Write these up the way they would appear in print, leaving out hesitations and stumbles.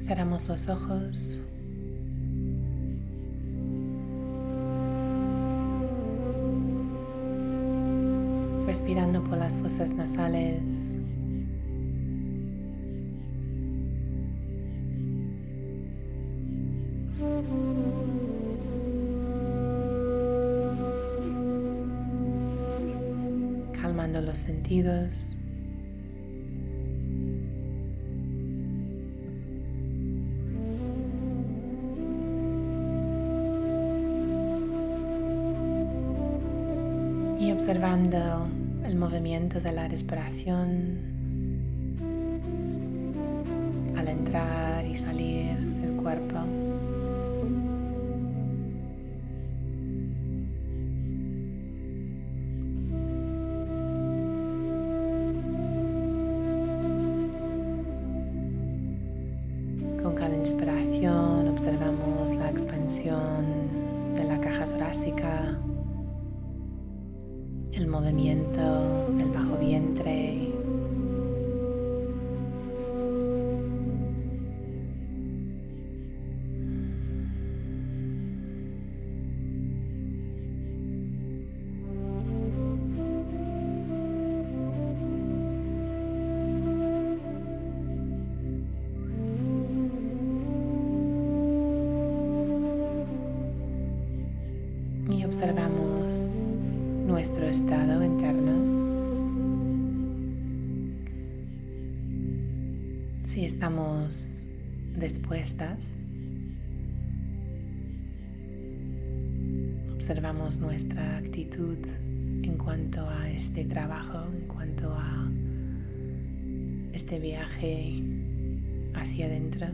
Cerramos los ojos. Respirando por las fosas nasales. Calmando los sentidos. Y observando el movimiento de la respiración al entrar y salir del cuerpo. Con cada inspiración observamos la expansión de la caja torácica, el movimiento del bajo vientre, y observamos nuestro estado interno. Si estamos dispuestas, observamos nuestra actitud en cuanto a este trabajo, en cuanto a este viaje hacia adentro.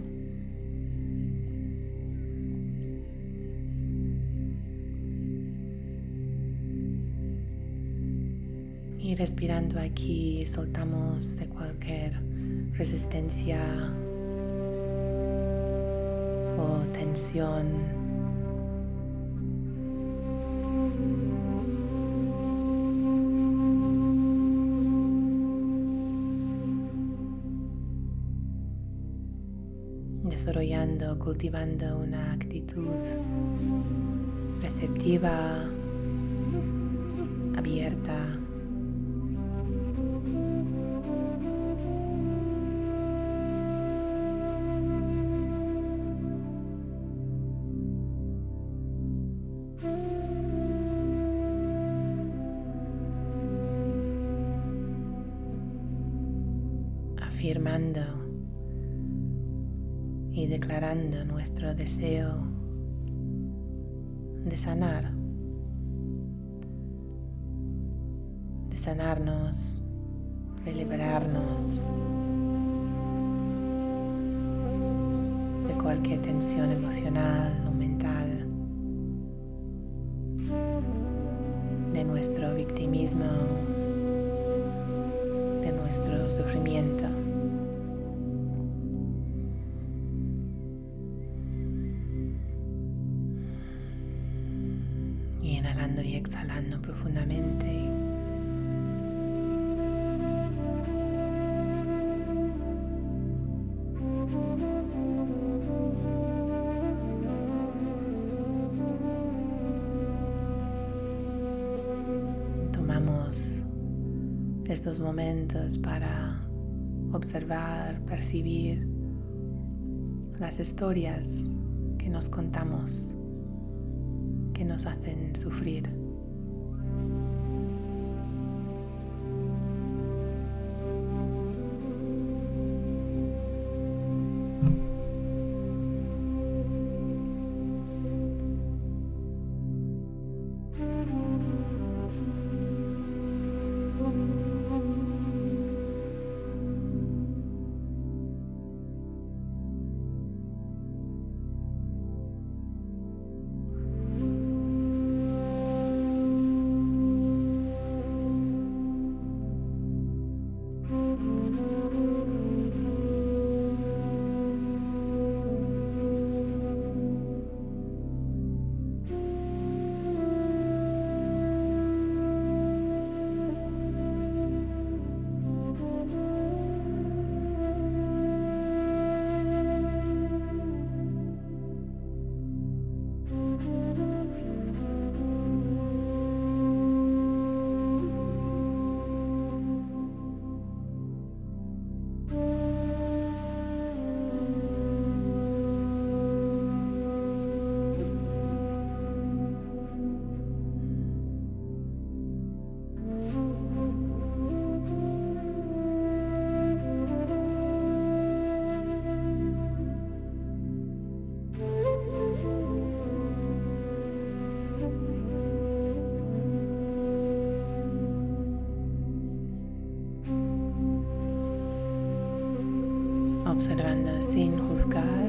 Y respirando aquí soltamos de cualquier resistencia o tensión. Desarrollando, cultivando una actitud receptiva, abierta. Afirmando y declarando nuestro deseo de sanar, de sanarnos, de liberarnos de cualquier tensión emocional o mental, de nuestro victimismo, de nuestro sufrimiento. Y inhalando y exhalando profundamente. Tomamos estos momentos para observar, percibir las historias que nos contamos, que nos hacen sufrir. Observando sin juzgar,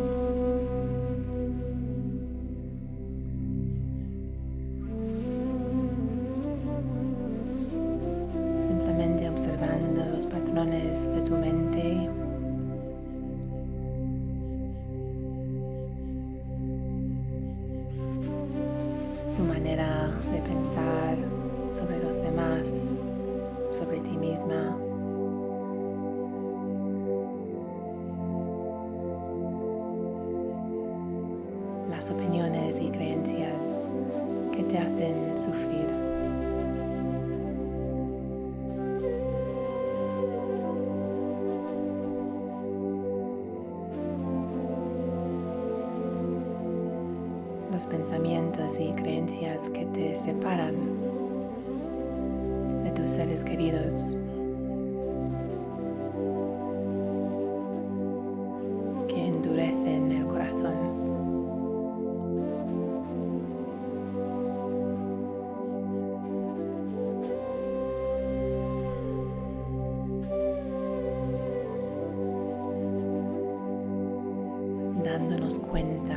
simplemente observando los patrones de tu mente, su manera de pensar sobre los demás, sobre ti misma. Las opiniones y creencias que te hacen sufrir. Los pensamientos y creencias que te separan de tus seres queridos, que endurecen el corazón. Dándonos cuenta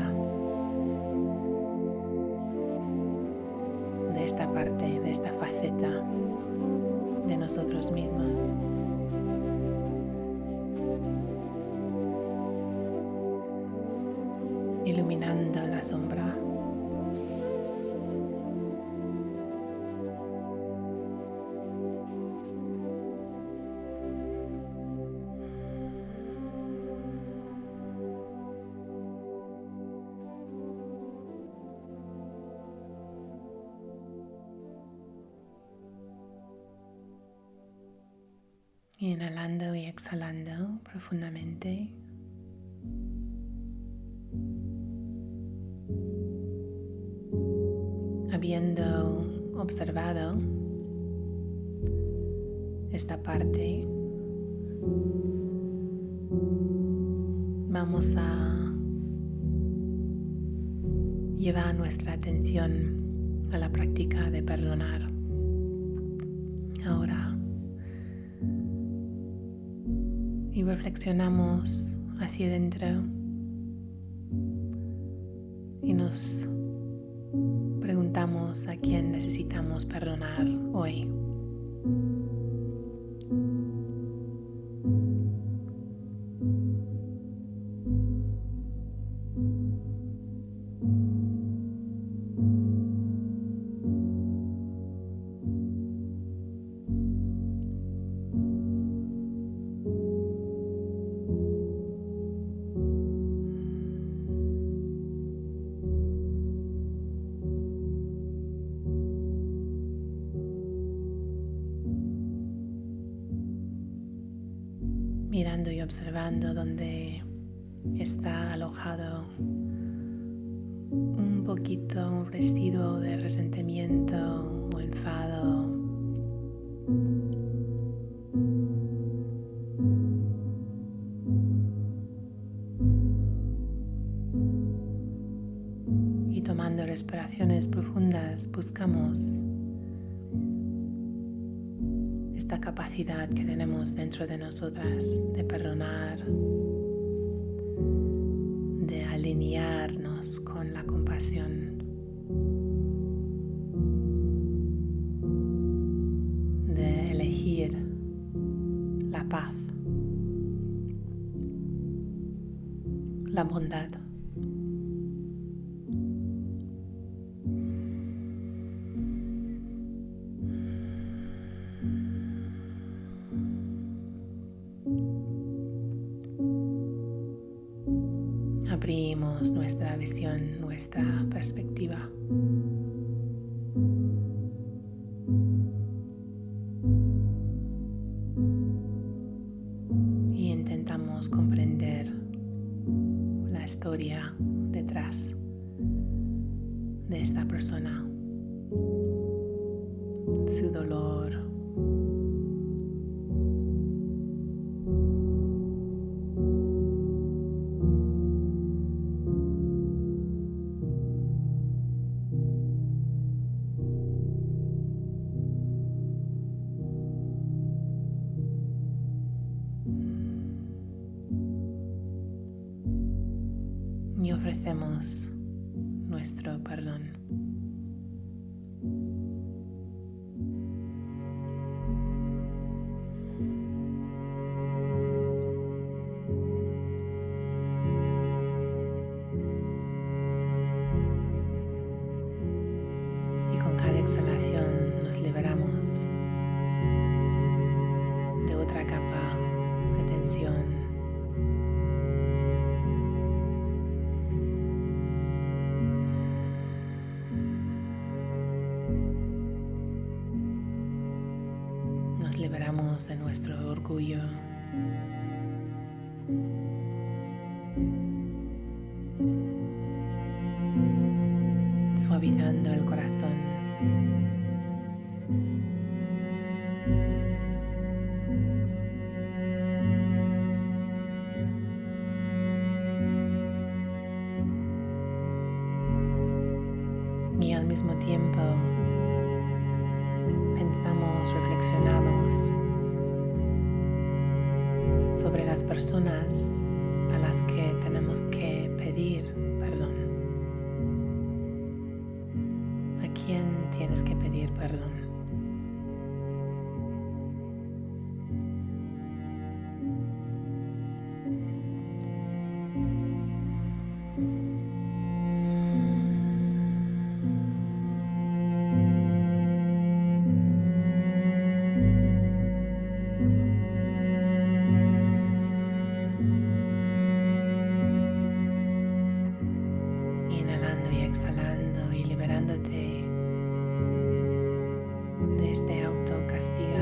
de esta parte, de esta faceta de nosotros mismos. Iluminando la sombra. Inhalando y exhalando profundamente. Habiendo observado esta parte, vamos a llevar nuestra atención a la práctica de perdonar. Ahora, y reflexionamos hacia adentro y nos preguntamos a quién necesitamos perdonar hoy. Mirando y observando dónde está alojado un poquito residuo de resentimiento o enfado. Y tomando respiraciones profundas, buscamos esta capacidad que tenemos dentro de nosotras de perdonar, de alinearnos con la compasión, de elegir la paz, la bondad. Abrimos nuestra nuestra visión, nuestra perspectiva. Y intentamos comprender la historia detrás de esta persona, su dolor, y ofrecemos nuestro perdón. Y con cada exhalación nos liberamos de otra capa de tensión. Nos liberamos de nuestro orgullo. Suavizando el corazón. Y al mismo tiempo pensamos, reflexionamos sobre las personas a las que tenemos que pedir perdón. ¿A quién tienes que pedir perdón? Inhalando y exhalando y liberándote de este autocastiga.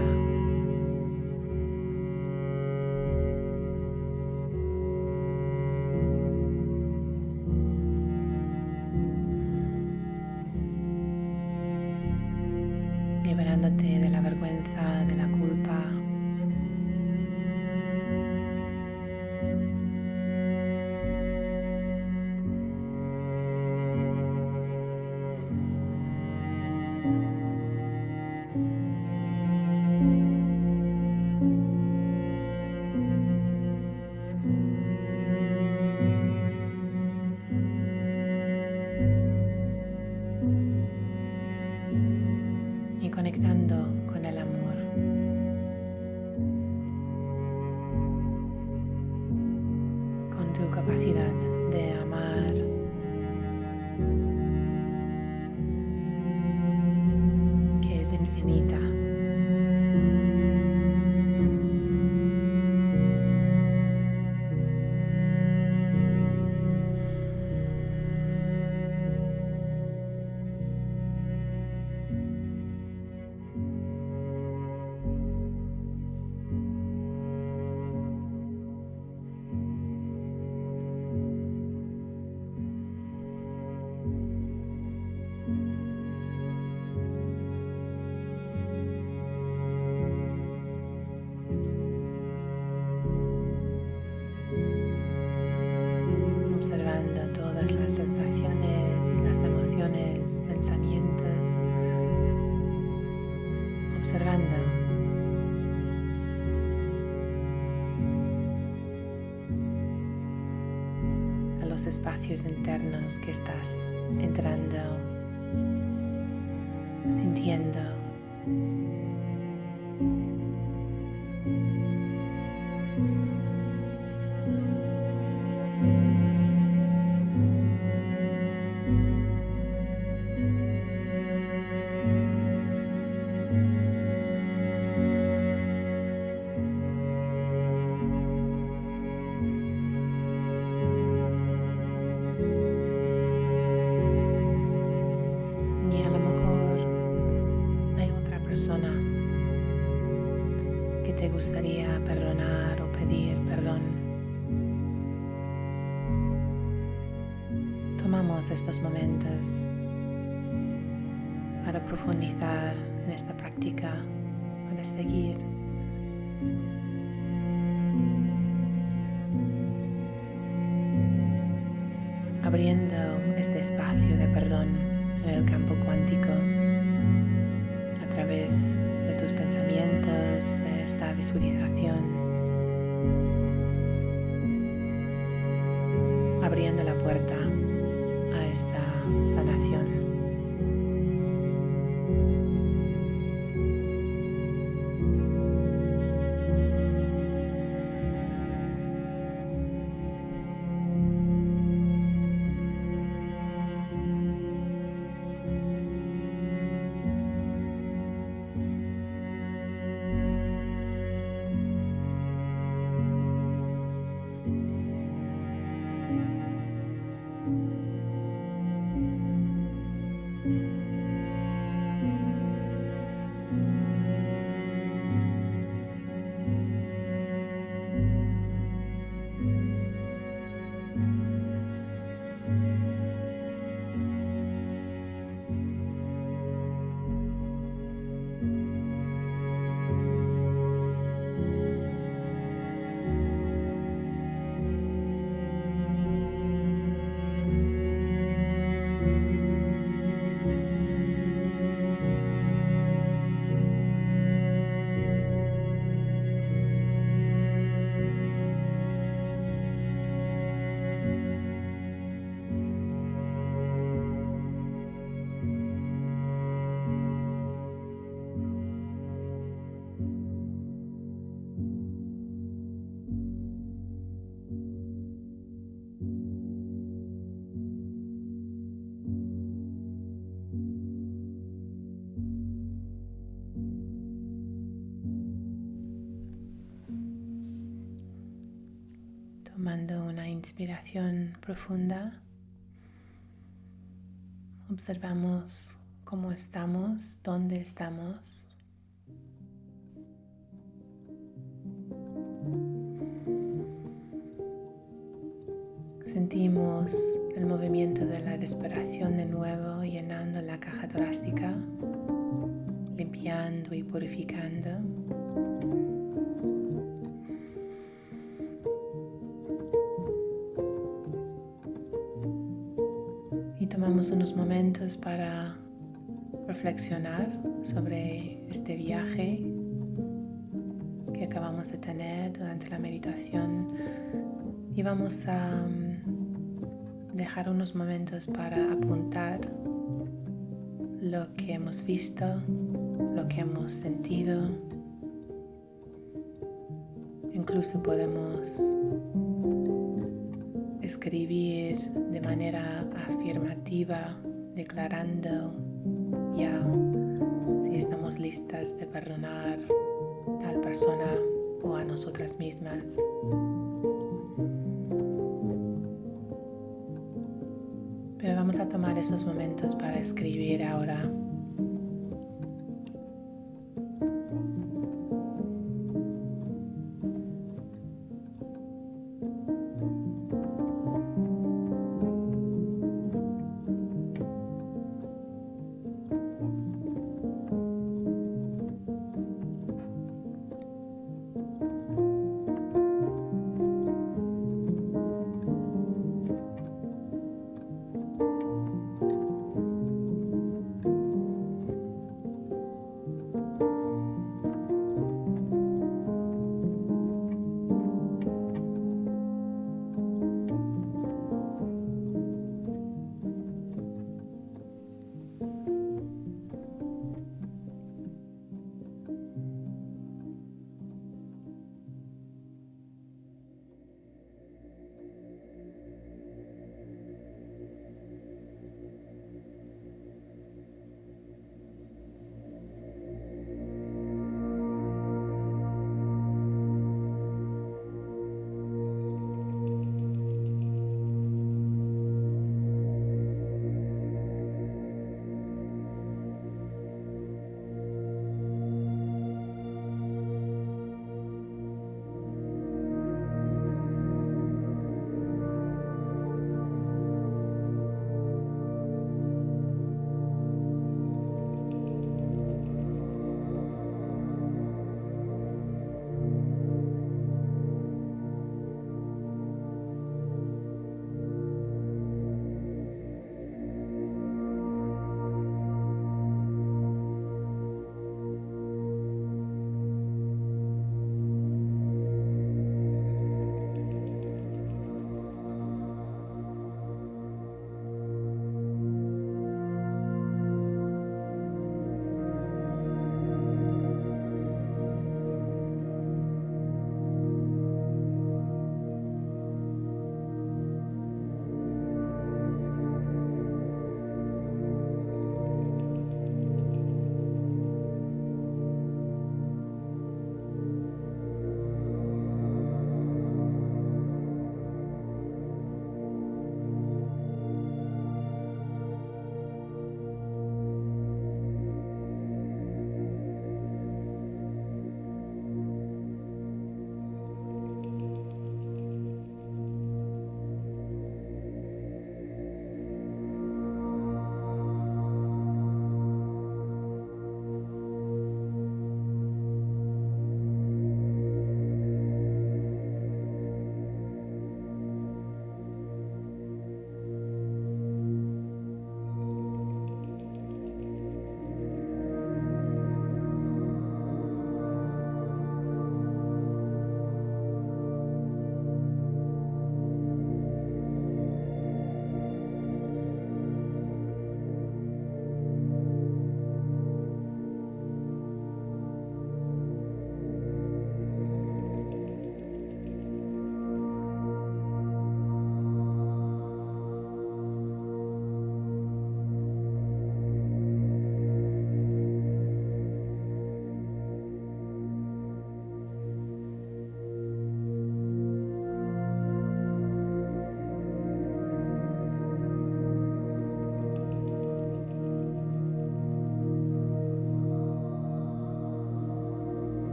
Liberándote de la vergüenza, de la culpa. Y conectando con el amor. Con tu capacidad de amar. Que es infinita. Observando todas las sensaciones, las emociones, pensamientos. Observando. A los espacios internos que estás entrando, sintiendo. persona que te gustaría perdonar o pedir perdón. Tomamos estos momentos para profundizar en esta práctica, para seguir abriendo este espacio de perdón en el campo cuántico a través de tus pensamientos, de esta visualización, abriendo la puerta a esta sanación. Tomando una inspiración profunda, observamos cómo estamos, dónde estamos. Sentimos el movimiento de la respiración de nuevo llenando la caja torácica, limpiando y purificando. Y tomamos unos momentos para reflexionar sobre este viaje que acabamos de tener durante la meditación y vamos a dejar unos momentos para apuntar lo que hemos visto, lo que hemos sentido. Incluso podemos escribir de manera afirmativa, declarando ya si estamos listas de perdonar a tal persona o a nosotras mismas. Pero vamos a tomar esos momentos para escribir ahora